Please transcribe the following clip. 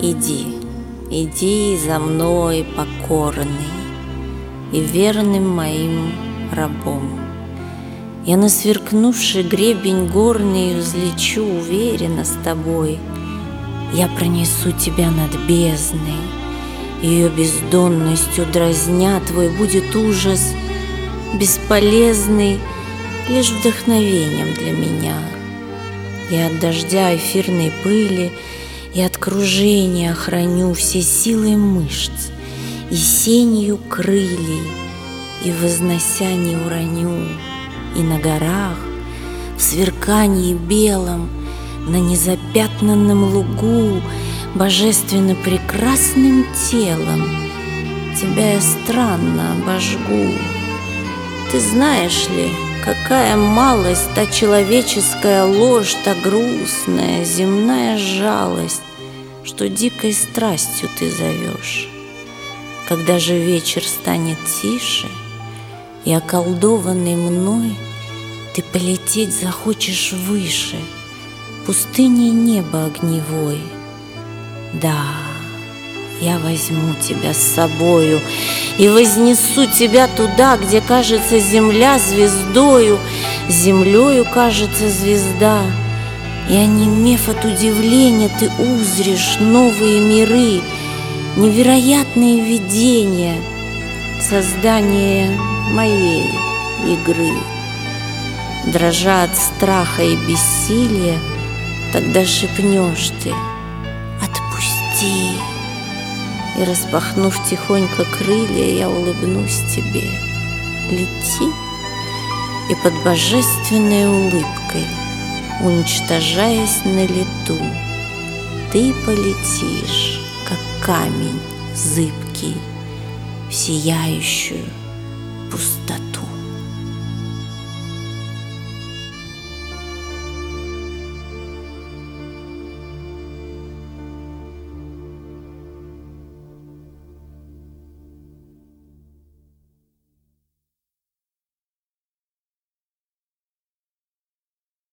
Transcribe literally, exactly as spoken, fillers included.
Иди, иди за мной покорный и верным моим рабом. Я на сверкнувший гребень горный взлечу уверенно с тобой. Я пронесу тебя над бездной, ее бездонностью дразня, твой будет ужас бесполезный, лишь вдохновением для меня. Я от дождя эфирной пыли и от кружения храню все силой мышц, и сенью крыльей, и вознося не уроню, и на горах, в сверкании белом, на незапятнанном лугу, божественно прекрасным телом тебя я странно обожгу. Ты знаешь ли, какая малость та человеческая ложь, та грустная земная жалость, что дикой страстью ты зовешь. Когда же вечер станет тише, и околдованный мной ты полететь захочешь выше пустыни неба огневой. Да, я возьму тебя с собою и вознесу тебя туда, где кажется земля звездою, землею кажется звезда. И, онемев от удивления, ты узришь новые миры, невероятные видения, создание моей игры. Дрожа от страха и бессилия, тогда шепнешь ты: отпусти. И, распахнув тихонько крылья, я улыбнусь тебе. Лети, и под божественной улыбкой, уничтожаясь на лету, ты полетишь, как камень зыбкий, в сияющую